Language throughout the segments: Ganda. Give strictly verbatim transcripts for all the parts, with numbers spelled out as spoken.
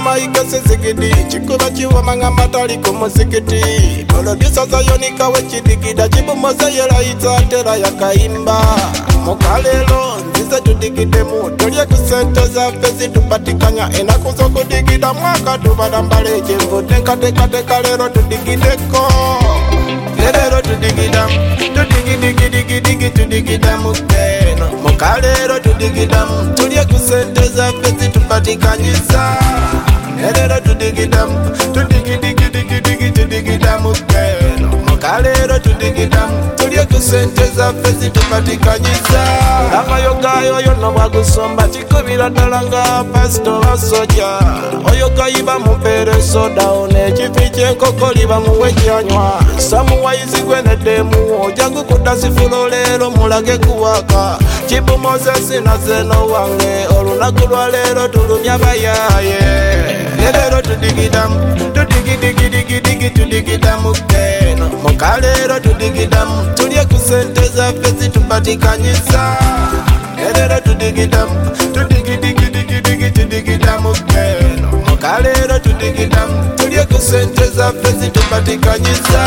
Maika sezigidi chikuba chiwama nga matali ku muzikiti producer zayonika wechidigida chibumoze yeraitsa tera yakayimba mukalelo nzize tudigidemu tulye ku sente zaffe zitupatikanya enaku z'okudigida mwaka tubadambala ekyenvu teekateekateka lero tudigideko lero tudigidamu tudigidigidigi tudigidamu keno mukalero tudigidamu tulye ku sente zaffe zitupatikanyisa lero tudigidamu tudigidigidigi tudigidamu keno mukalero tudigidamu tulye ku sente zaffe zitupatikanyisa amayo gayo yonna bwagusomba kikubira ddala nga pasitola soja oyo gayiba mupeere sodawo n'ekifi ky'enkoko liba muwejjanywa samuwayizi gweneddeemu ojangu kudasifulo leero mulage kuwaka kibumoze sinazeno wange olunaku lwa leero tulumya bayaaye leero tudigidamu tudigidigidigi tudigidamu keno mukalero tudigidamu tulye ku sente zaffe zitupatikanyisa leero tudigidamu tudigidigidigi tudigidamu keno mukalero tudigidamu tulye ku sente zaffe zitupatikanyisa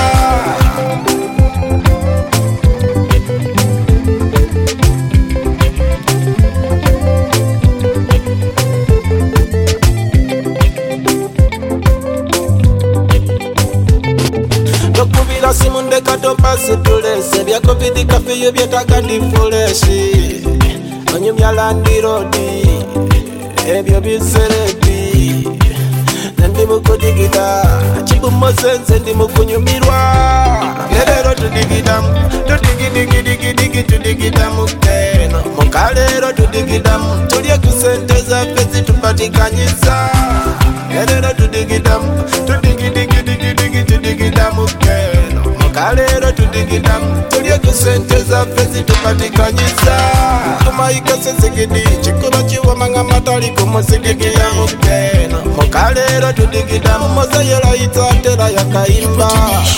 Tokubira simu ndeka topasi tulese bya covid kafiyo byetaga difuleshi onyumya landi rodi ebyo biseredi ndi mukudigida chibumozenze ndi mukunyumirwa lero tudigidamu tudigidigidigi tudigidamu keno mukalero tudigidamu tulye ku sente zaffe zitupatikanyisa lero tudigidamu tudigidigidigi tudigidamu keno mukalero tudigidamu tulye ku sente zaffe zitupatikanyisa Maika sezigidi chikuba chiwama nga matali ku muzikiti keno mukalero tudigidamu moze yeraitsa tera yakayimba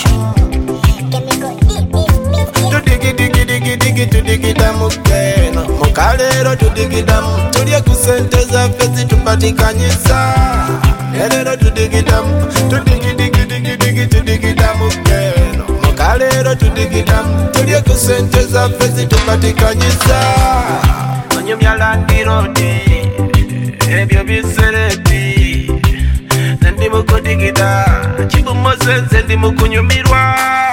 tudigidigidigi tudigidamu keno mukalero tudigidamu tulye ku sente zaffe zitupatikanyisa lero tudigidamu tudigidigidigi tudigidamu keno mukalero tudigidamu tulye ku sente zaffe zitupatikanyisa onyumya landi rodi ebyo biseredi ndi mukudigida kibumoze nze ndi mukunyumirwa